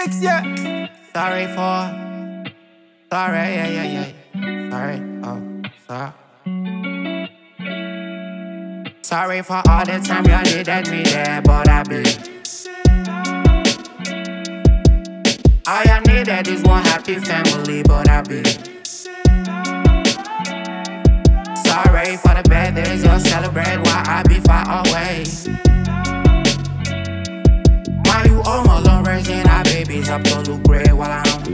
6, yeah. Sorry for, sorry, yeah. Sorry, sorry. Sorry for all the time you needed me there, but I be. All you needed is one happy family, but I be. Sorry for the bad days you'll celebrate while I be far away. While you all alone raising our babies up to look great while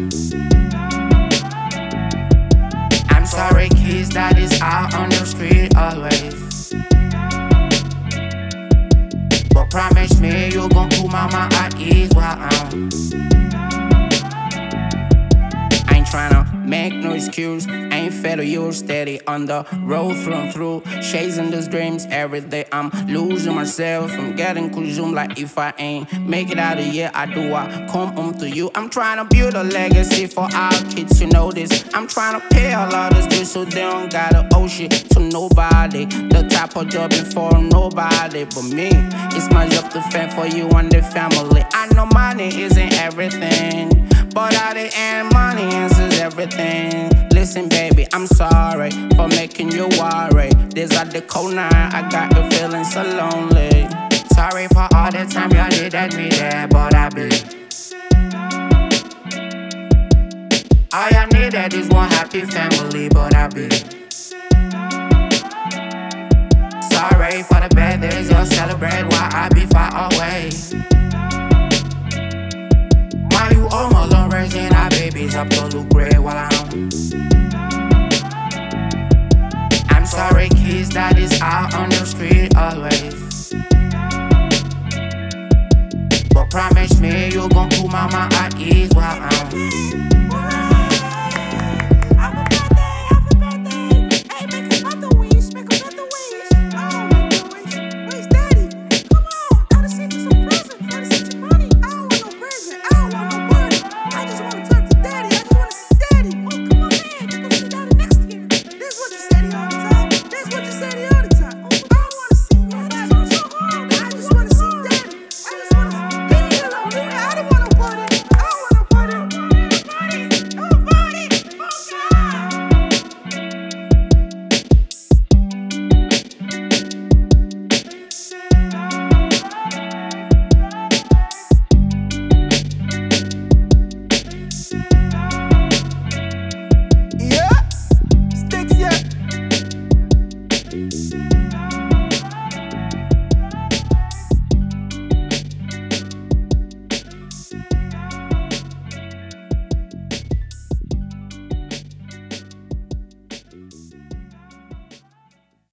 I'm sorry kids that is out on the street always. But promise me you gon' put mama at ease while I ain't tryna make no excuse, ain't fair to you. Steady on the road through and through, chasing these dreams every day. I'm losing myself, I'm getting consumed. Like if I ain't make it out of here, I come home to you. I'm trying to build a legacy for our kids, you know this. I'm trying to pay all of this dues so they don't gotta owe shit to nobody. The type of job for nobody but me. It's my job to fend for you and the family. I know money isn't everything, but at the end, money answers everything. Listen, baby, I'm sorry for making you worry. This at the cold night, I got you feeling so lonely. Sorry for all the time you needed me there, but I be. All you needed is one happy family, but I be. Sorry for the bad days you'll celebrate while I be far away. While you all alone raising our babies up to look great while I'm sorry kids that is out on the street always. But promise me you gon' put mama at ease while